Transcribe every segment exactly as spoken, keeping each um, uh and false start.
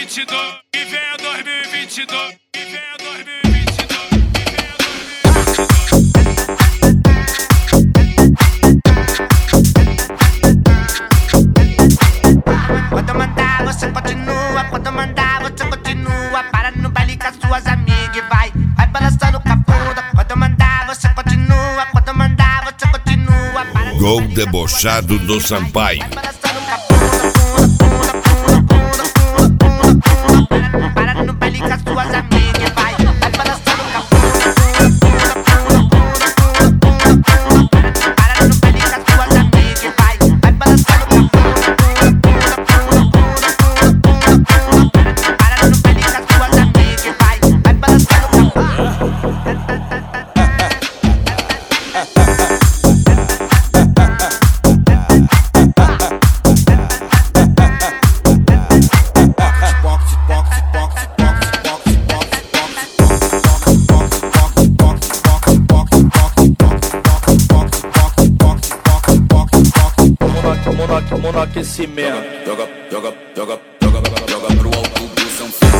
vinte e dois, e venha dois mil e vinte e dois, e venha dois mil e vinte e dois, e venha dois mil e vinte e dois. Quando eu mandar, você continua. Quando eu mandar, você continua. Para no baile com as suas amigas e vai, vai balançando com a bunda. Quando eu mandar, você continua. Quando eu mandar, você continua. Para no Gol debochado do Sampaio. vai balançando com a bunda, bunda, bunda, bunda, bunda, bunda, bunda. Para no baile com as suas amigas e vai, vai balançando com a bunda, bunda, bunda, bunda, bunda, bunda, bunda. Para no baile com as suas amigas e vai, vai balançando com a bunda, bunda, bunda, bunda, bunda, bunda, bunda. Para no baile com as suas amigas e vai, vai balançando com a bunda. Tamo no aquecimento. Joga, joga, joga, joga, joga, joga pro alto do sanfão.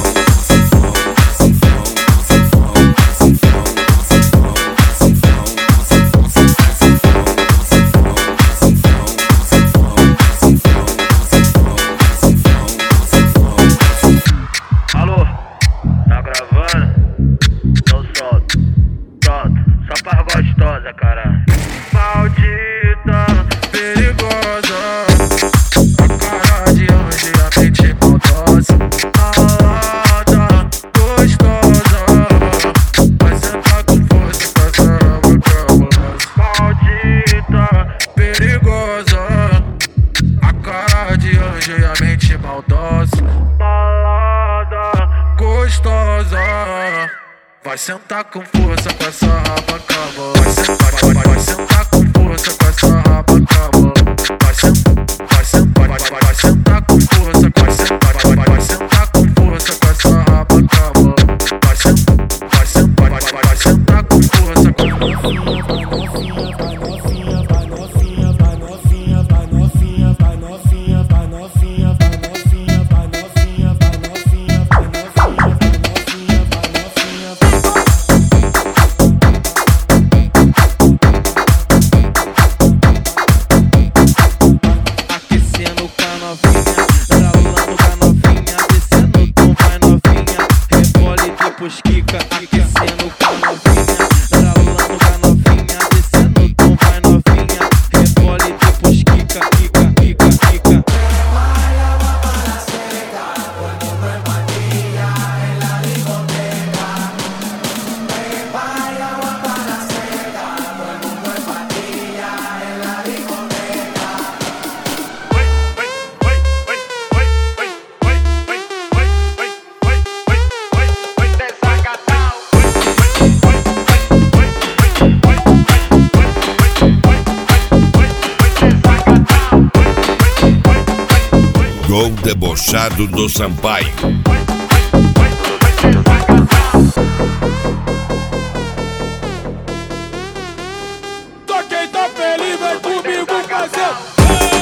Alô, tá gravando? Então solta, solta, só pra gostosa, cara. Maldita, perigosa, a cara de anjo e a mente maldosa. Malada, gostosa, vai sentar com força com essa boca cabulosa. Maldita, perigosa, a cara de anjo e a mente maldosa. Malada, gostosa, vai sentar com força com essa raba cabulosa. Vai sentar, vai, vai, vai sentar com força com essa raba cabulosa. Vai sentar, vai sentar, vai, vai, vai sentar com força. Vai sentar, vai, vai, vai sentar com força com essa raba cabulosa. Vai sentar, vai sentar, vai, vai, vai sentar com força com Kika, aquecendo com a novinha, ralando com a novinha, descendo o tom, vai novinha, rebole depois quica, quica, quica, quica. Gol debochado do Sampaio. Toquei, tá feliz, vem comigo fazer.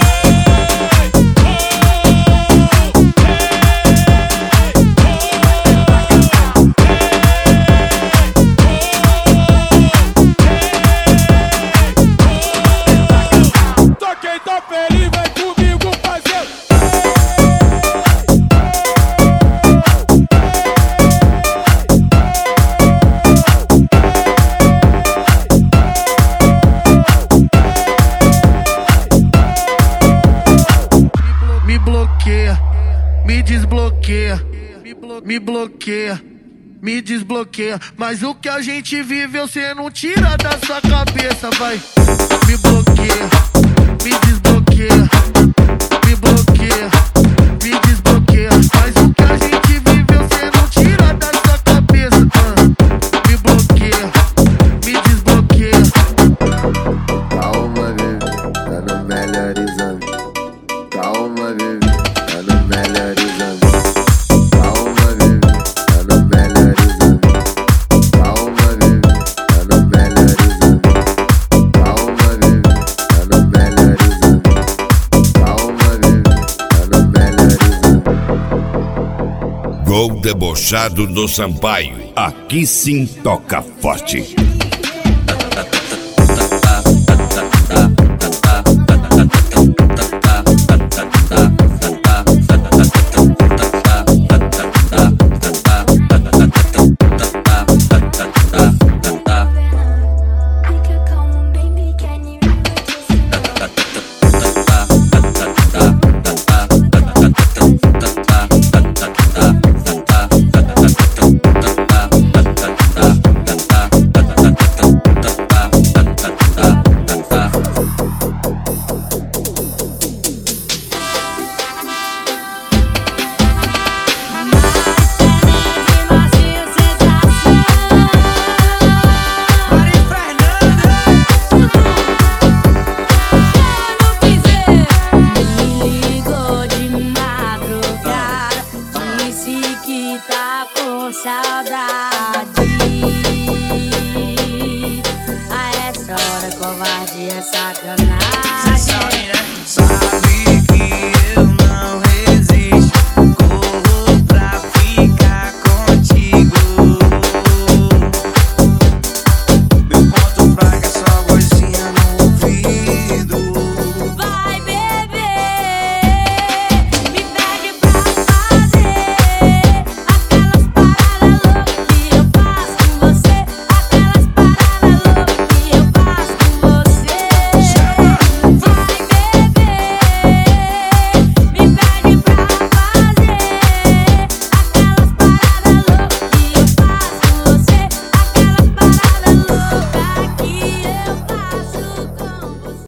Toquei, tá feliz, vem comigo fazer. Me bloqueia, me desbloqueia, me bloqueia, me desbloqueia. Mas o que a gente viveu cê não tira da sua cabeça, vai. Me bloqueia, me desbloqueia, me bloqueia, me desbloqueia. Mas o que a gente viveu cê não tira da sua cabeça, ah. Me bloqueia, me desbloqueia. Calma, bebê, tá no melhor exame. Calma, bebê, tá no melhor exame. Calma, bebê, tá no melhor exame. Calma, bebê, tá no melhor exame. Calma, bebê, tá no melhor exame. Gol debochado do Sampaio. Aqui sim toca forte. Tá com saudade.